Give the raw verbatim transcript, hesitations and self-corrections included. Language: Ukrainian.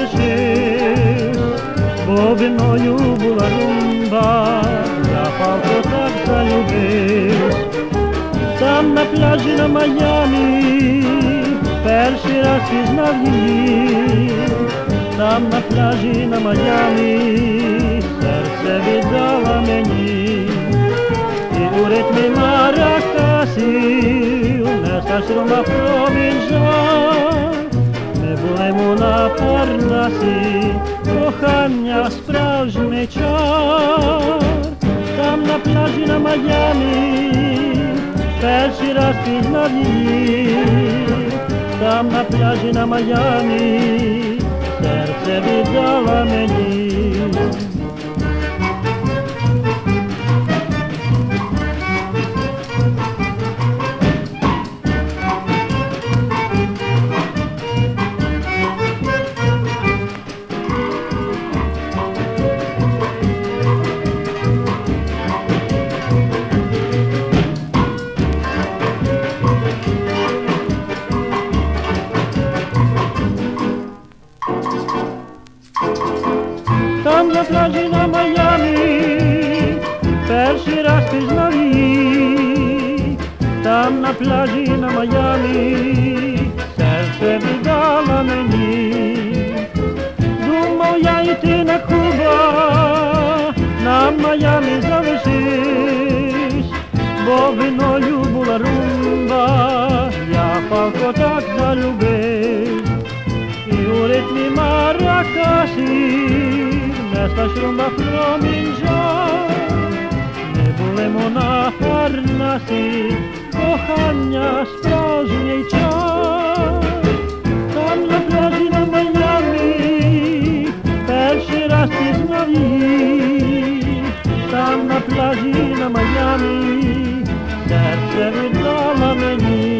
залишиш, бо виною була румба, я палко так залюбив. Там на пляжі на Майамі перший раз пізнав її, там на пляжі на Майамі серце віддала мені. І у ритмі маракасів несеш рума промінжа. Ми будемо на Парнасі, кохання справжній чар. Там на пляжі на Майамі перший раз пізнав її, там на пляжі на Майамі серце віддала мені. Там на пляжі на Майамі перший раз пізнав її, там на пляжі на Майамі серце віддала мені. Думав я йти на Куба, на Майамі залишиш, бо виною була румба, я палко так залюбив. І у ритмі маракасів несла румба промінжа. Ми будемо на Парнасі, кохання справжній час. Там на пляжі на Майамі перший раз пізнав її, там на пляжі на Майамі серце віддала мені.